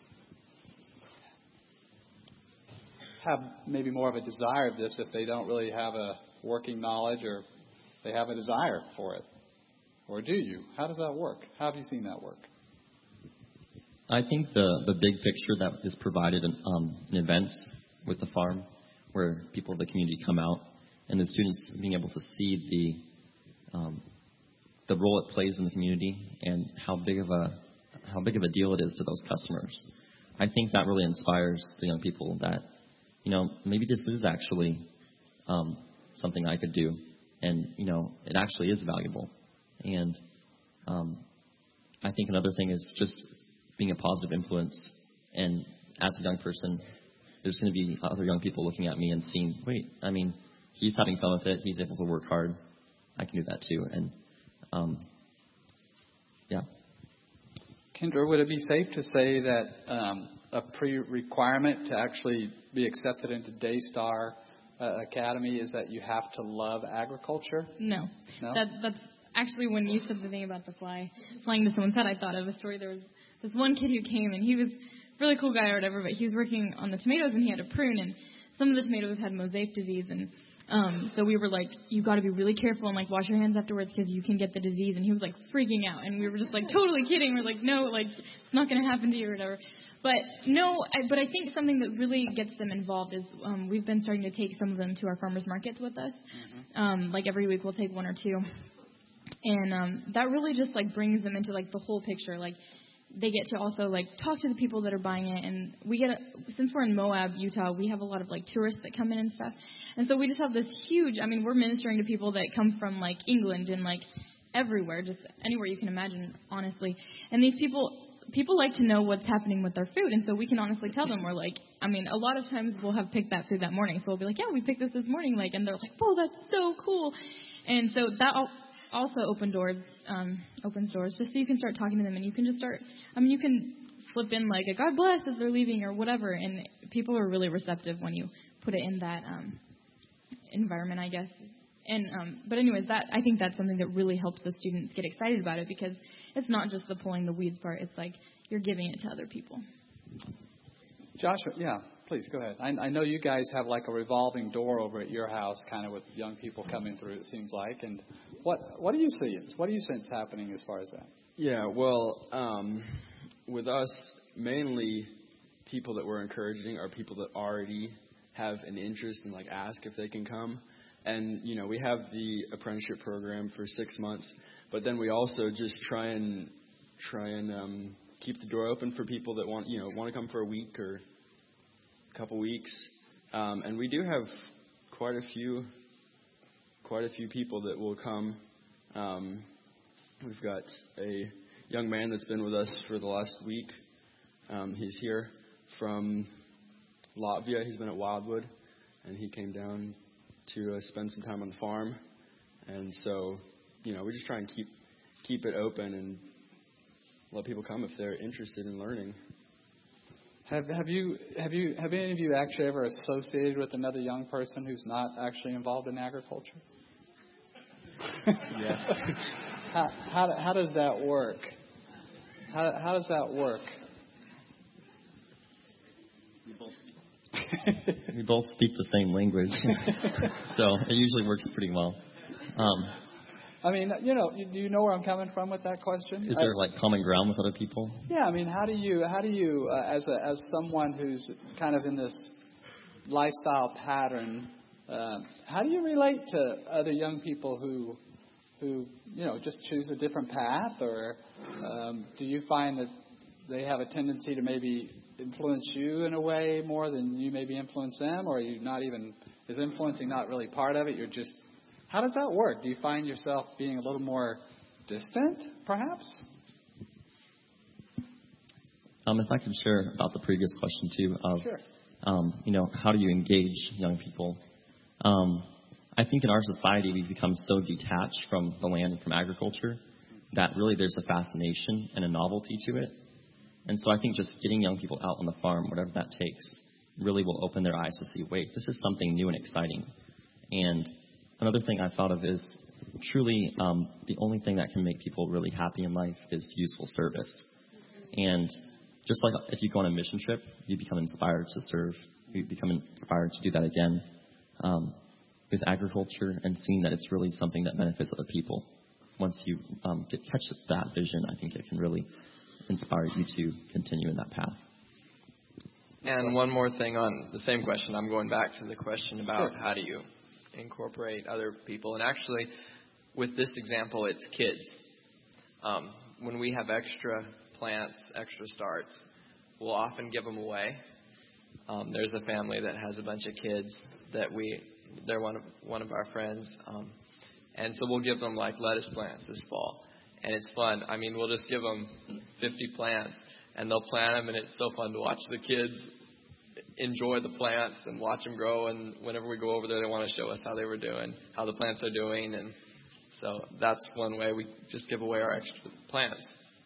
have maybe more of a desire of this if they don't really have a working knowledge or they have a desire for it? Or do you? How does that work? How have you seen that work? I think the, the big picture that is provided in, um, in events with the farm, where people of the community come out, and the students being able to see the um, the role it plays in the community and how big of a how big of a deal it is to those customers. I think that really inspires the young people that, you know, maybe this is actually um, something I could do, and you know, it actually is valuable. And um, I think another thing is just being a positive influence. And as a young person, there's going to be other young people looking at me and seeing, wait, I mean, he's having fun with it. He's able to work hard. I can do that too. And um, yeah. Kendra, would it be safe to say that um, a pre-requirement to actually be accepted into Daystar uh, Academy is that you have to love agriculture? No. No? That, that's actually when you said the thing about the fly flying to someone's head, I thought of a story. There was this one kid who came, and he was a really cool guy or whatever, but he was working on the tomatoes, and he had a prune, and some of the tomatoes had mosaic disease, and um, so we were like, you got to be really careful and like wash your hands afterwards because you can get the disease. And he was like freaking out, and we were just like totally kidding. We're like, no, like it's not going to happen to you or whatever. But no, I, but I think something that really gets them involved is um, we've been starting to take some of them to our farmers markets with us. Mm-hmm. Um, like every week we'll take one or two. And um, that really just, like, brings them into, like, the whole picture. Like, they get to also, like, talk to the people that are buying it. And we get, a, since we're in Moab, Utah, we have a lot of, like, tourists that come in and stuff. And so we just have this huge, I mean, we're ministering to people that come from, like, England and, like, everywhere, just anywhere you can imagine, honestly. And these people, people like to know what's happening with their food. And so we can honestly tell them, we're like, I mean, a lot of times we'll have picked that food that morning. So we'll be like, yeah, we picked this this morning. Like, and they're like, oh, that's so cool. And so that all, also open doors, um, opens doors, just so you can start talking to them, and you can just start, I mean, you can slip in like a God bless as they're leaving or whatever, and people are really receptive when you put it in that um, environment, I guess. And um, but anyways, that I think that's something that really helps the students get excited about it, because it's not just the pulling the weeds part. It's like you're giving it to other people. Joshua, yeah, please go ahead. I, I know you guys have like a revolving door over at your house, kind of with young people coming through. It seems like, and what what do you see? What do you sense happening as far as that? Yeah, well, um, with us, mainly people that we're encouraging are people that already have an interest and like ask if they can come. And, you know, we have the apprenticeship program for six months, but then we also just try and try and um, keep the door open for people that want, you know, want to come for a week or a couple weeks. Um, and we do have quite a few, quite a few people that will come. Um, we've got a young man that's been with us for the last week. Um, he's here from Latvia. He's been at Wildwood, and he came down to uh, spend some time on the farm. And so, you know, we just try and keep keep it open and let people come if they're interested in learning. Have have you have you have any of you actually ever associated with another young person who's not actually involved in agriculture? Yes. how, how how does that work? How how does that work? We both speak, we both speak the same language, so it usually works pretty well. Um, I mean, you know, do you know where I'm coming from with that question? Is there like common ground with other people? Yeah, I mean, how do you how do you uh, as a as someone who's kind of in this lifestyle pattern, uh, how do you relate to other young people who who you know just choose a different path, or um, do you find that they have a tendency to maybe influence you in a way more than you maybe influence them, or are you not even is influencing not really part of it? You're just How does that work? Do you find yourself being a little more distant, perhaps? Um, if I could share about the previous question too, of Sure. um, you know, how do you engage young people? Um, I think in our society we've become so detached from the land and from agriculture that really there's a fascination and a novelty to it. And so I think just getting young people out on the farm, whatever that takes, really will open their eyes to see, wait, this is something new and exciting. And another thing I thought of is truly um, the only thing that can make people really happy in life is useful service. And just like if you go on a mission trip, you become inspired to serve. You become inspired to do that again um, with agriculture and seeing that it's really something that benefits other people. Once you um, get catch that vision, I think it can really inspire you to continue in that path. And one more thing on the same question. I'm going back to the question about Sure. how do you incorporate other people. And actually, with this example, it's kids. Um, when we have extra plants, extra starts, we'll often give them away. Um, there's a family that has a bunch of kids that we, they're one of one of our friends, um, and so we'll give them like lettuce plants this fall, and it's fun. I mean, we'll just give them fifty plants, and they'll plant them, and it's so fun to watch the kids enjoy the plants and watch them grow. And whenever we go over there, they want to show us how they were doing, how the plants are doing, and so that's one way we just give away our extra plants.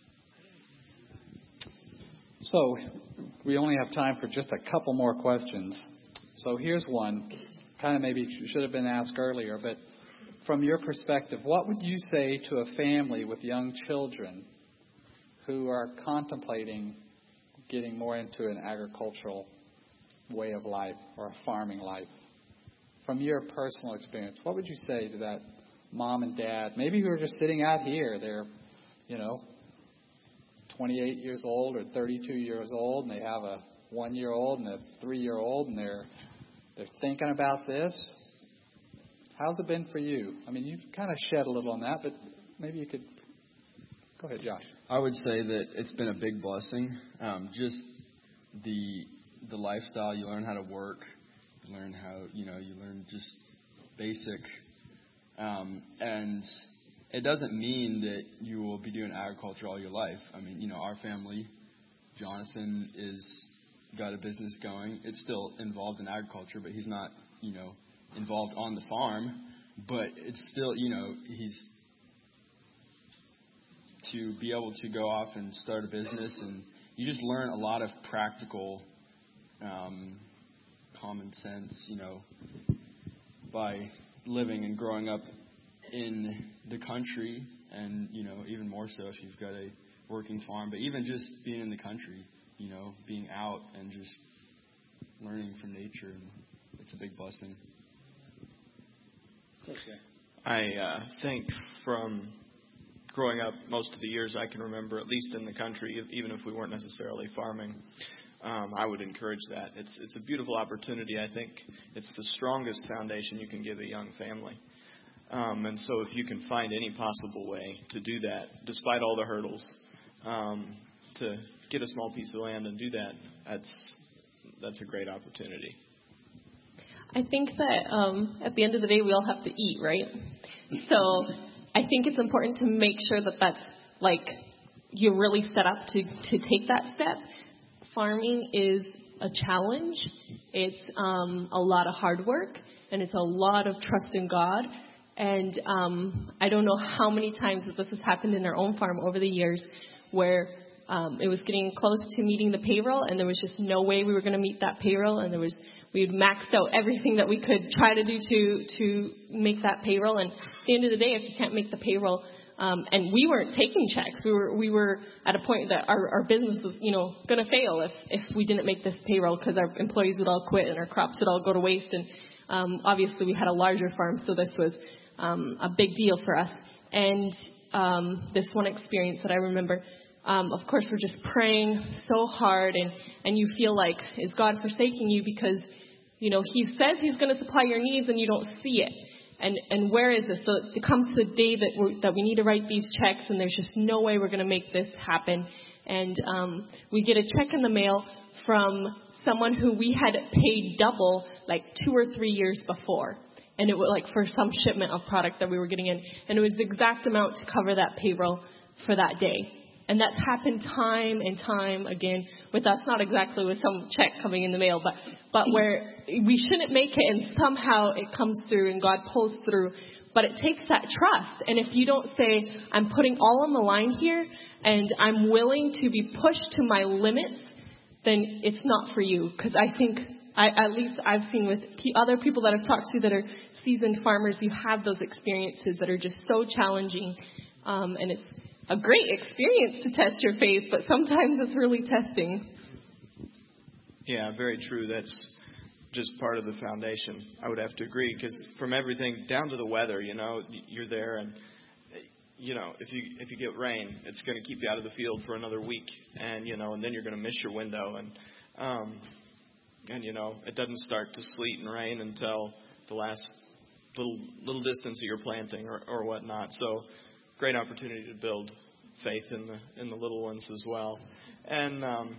So we only have time for just a couple more questions. So here's one, kind of maybe should have been asked earlier, but from your perspective, what would you say to a family with young children who are contemplating getting more into an agricultural way of life or a farming life? From your personal experience, what would you say to that mom and dad, maybe who are just sitting out here, they're, you know, twenty-eight years old or thirty-two years old, and they have a one-year-old and a three-year-old, and they're they're thinking about this. How's it been for you? I mean, you kind of shed a little on that, but maybe you could go ahead, Josh. I would say that it's been a big blessing. Um, just the the lifestyle, you learn how to work, you learn how, you know, you learn just basic, um, and it doesn't mean that you will be doing agriculture all your life. I mean, you know, our family, Jonathan is got a business going. It's still involved in agriculture, but he's not, you know, involved on the farm. But it's still, you know, he's to be able to go off and start a business, and you just learn a lot of practical, um, common sense, you know, by living and growing up in the country, and, you know, even more so if you've got a working farm, but even just being in the country, you know, being out and just learning from nature, and it's a big blessing. I uh, think from growing up, most of the years I can remember, at least in the country, even if we weren't necessarily farming, um, I would encourage that. It's it's a beautiful opportunity. I think it's the strongest foundation you can give a young family. Um, and so if you can find any possible way to do that, despite all the hurdles, um, to get a small piece of land and do that, that's that's a great opportunity. I think that um, at the end of the day, we all have to eat, right? So I think it's important to make sure that that's like you're really set up to, to take that step. Farming is a challenge. It's um, a lot of hard work, and it's a lot of trust in God. And um, I don't know how many times that this has happened in our own farm over the years where um, it was getting close to meeting the payroll, and there was just no way we were going to meet that payroll, and there was we had maxed out everything that we could try to do to to make that payroll. And at the end of the day, if you can't make the payroll, um, and we weren't taking checks, we were we were at a point that our, our business was you know going to fail if if we didn't make this payroll, because our employees would all quit and our crops would all go to waste. And um, obviously, we had a larger farm, so this was um, a big deal for us. And um, this one experience that I remember. Um, of course, we're just praying so hard, and, and you feel like, is God forsaking you? Because, you know, He says He's going to supply your needs, and you don't see it. And and where is this? So it comes to the day that we're, that we need to write these checks, and there's just no way we're going to make this happen. And um, we get a check in the mail from someone who we had paid double, like two or three years before. And it was like for some shipment of product that we were getting in, and it was the exact amount to cover that payroll for that day. And that's happened time and time again with us, not exactly with some check coming in the mail, but, but where we shouldn't make it and somehow it comes through and God pulls through. But it takes that trust. And if you don't say, I'm putting all on the line here and I'm willing to be pushed to my limits, then it's not for you. Because I think, I, at least I've seen with other people that I've talked to that are seasoned farmers, you have those experiences that are just so challenging. Um, and it's a great experience to test your faith, but sometimes it's really testing. Yeah, very true. That's just part of the foundation. I would have to agree, because from everything down to the weather, you know, you're there, and you know, if you if you get rain, it's going to keep you out of the field for another week, and you know, and then you're going to miss your window, and um, and you know, it doesn't start to sleet and rain until the last little little distance of your planting or, or whatnot. So. Great opportunity to build faith in the in the little ones as well, and um,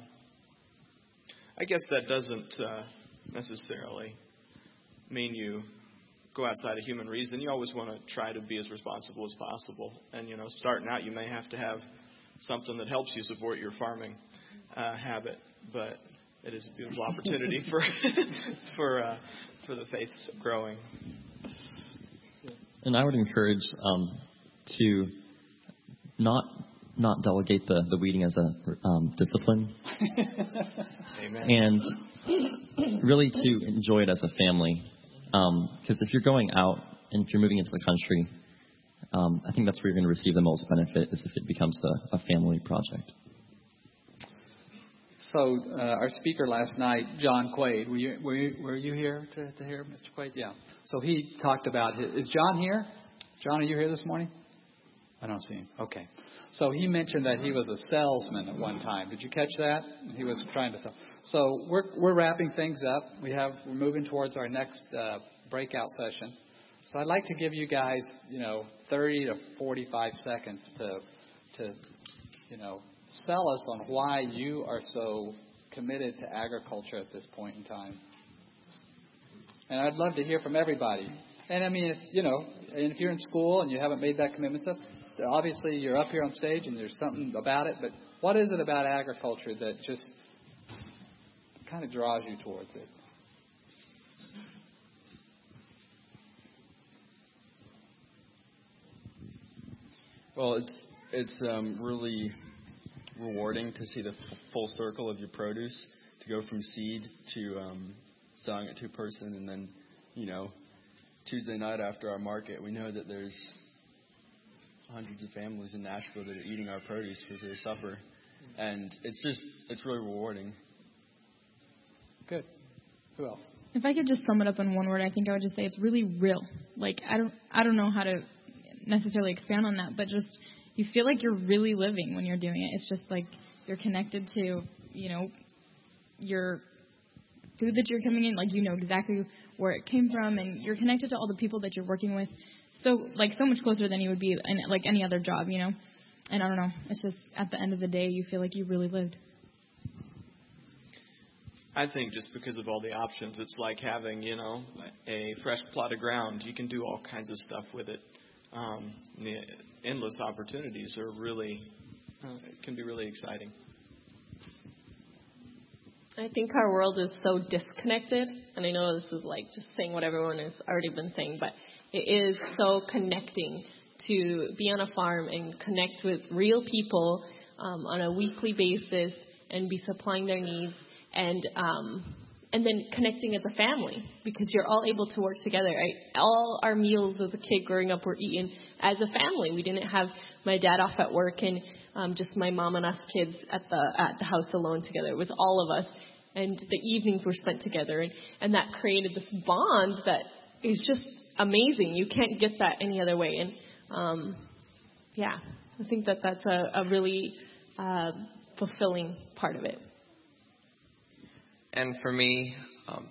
I guess that doesn't uh, necessarily mean you go outside of human reason. You always want to try to be as responsible as possible, and you know, starting out, you may have to have something that helps you support your farming uh, habit, but it is a beautiful opportunity for for uh, for the faith growing. And I would encourage. Um, to not not delegate the, the weeding as a um, discipline. Amen. And really to enjoy it as a family. Because um, if you're going out and if you're moving into the country, um, I think that's where you're going to receive the most benefit is if it becomes a, a family project. So uh, our speaker last night, John Quaid, were you, were you, were you here to, to hear Mister Quaid? Yeah. So he talked about his, is John here? John, are you here this morning? I don't see him. Okay. So he mentioned that he was a salesman at one time. Did you catch that? He was trying to sell. So we're we're wrapping things up. We have we're moving towards our next uh, breakout session. So I'd like to give you guys, you know, thirty to forty-five seconds to to you know sell us on why you are so committed to agriculture at this point in time. And I'd love to hear from everybody. And I mean, if, you know, and if you're in school and you haven't made that commitment stuff. So obviously, you're up here on stage and there's something about it, but what is it about agriculture that just kind of draws you towards it? Well, it's it's um, really rewarding to see the f- full circle of your produce, to go from seed to um, selling it to a person, and then, you know, Tuesday night after our market, we know that there's hundreds of families in Nashville that are eating our produce for their supper. And it's just, it's really rewarding. Good. Who else? If I could just sum it up in one word, I think I would just say it's really real. Like, I don't I don't know how to necessarily expand on that, but just you feel like you're really living when you're doing it. It's just like you're connected to, you know, your food that you're coming in. Like, you know exactly where it came from, and you're connected to all the people that you're working with. So, like, so much closer than you would be in, like, any other job, you know. And I don't know. It's just at the end of the day, you feel like you really lived. I think just because of all the options, it's like having, you know, a fresh plot of ground. You can do all kinds of stuff with it. Um, the endless opportunities are really, uh, can be really exciting. I think our world is so disconnected, and I know this is like just saying what everyone has already been saying, but it is so connecting to be on a farm and connect with real people um, on a weekly basis and be supplying their needs, and um, and then connecting as a family, because you're all able to work together. Right? All our meals as a kid growing up were eaten as a family. We didn't have my dad off at work and um, just my mom and us kids at the at the house alone together. It was all of us, and the evenings were spent together, and, and that created this bond that is just amazing. You can't get that any other way. And um, yeah, I think that that's a, a really uh, fulfilling part of it. And for me, um,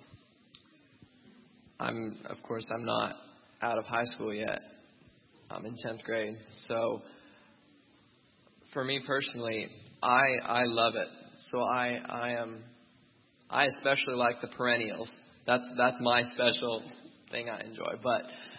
I'm, of course, I'm not out of high school yet. I'm in tenth grade. So for me personally, I I love it. So I I am I especially like the perennials. That's that's my special thing I enjoy. But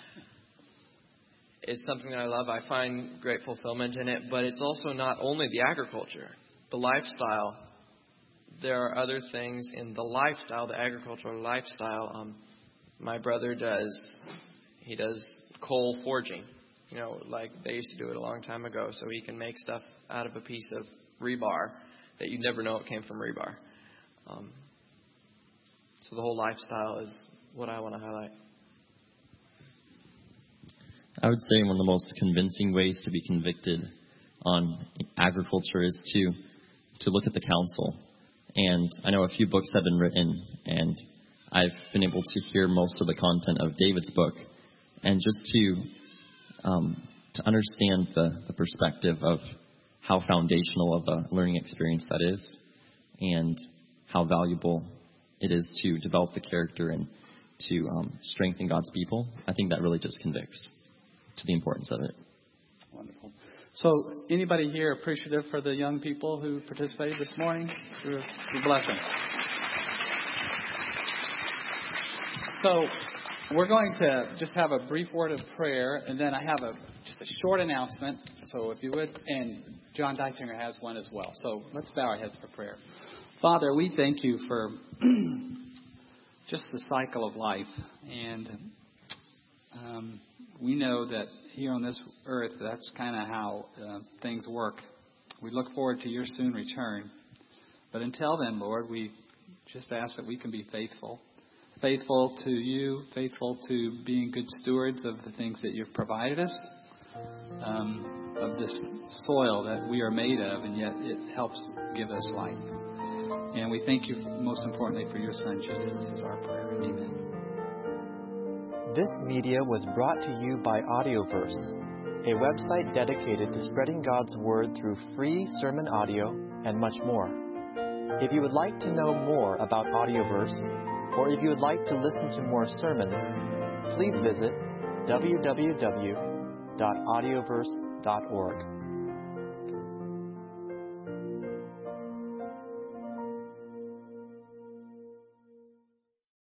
it's something that I love. I find great fulfillment in it. But it's also not only the agriculture, the lifestyle. There are other things in the lifestyle, the agricultural lifestyle. Um, my brother does, he does coal forging. You know, like they used to do it a long time ago, so he can make stuff out of a piece of rebar that you'd never know it came from rebar. Um, so the whole lifestyle is what I want to highlight. I would say one of the most convincing ways to be convicted on agriculture is to to look at the council. And I know a few books have been written, and I've been able to hear most of the content of David's book, and just to um, to understand the, the perspective of how foundational of a learning experience that is, and how valuable it is to develop the character and to um, strengthen God's people. I think that really just convicts to the importance of it. Wonderful. So, anybody here appreciative for the young people who participated this morning? We bless them. So, we're going to just have a brief word of prayer, and then I have a just a short announcement. So, if you would, and John Dysinger has one as well. So, let's bow our heads for prayer. Father, we thank you for just the cycle of life, and um, we know that here on this earth, that's kind of how uh, things work. We look forward to your soon return. But until then, Lord, we just ask that we can be faithful. Faithful to you, faithful to being good stewards of the things that you've provided us, um, of this soil that we are made of, and yet it helps give us life. And we thank you, most importantly, for your Son, Jesus, is our prayer. Amen. This media was brought to you by Audioverse, a website dedicated to spreading God's Word through free sermon audio and much more. If you would like to know more about Audioverse, or if you would like to listen to more sermons, please visit w w w dot audioverse dot org.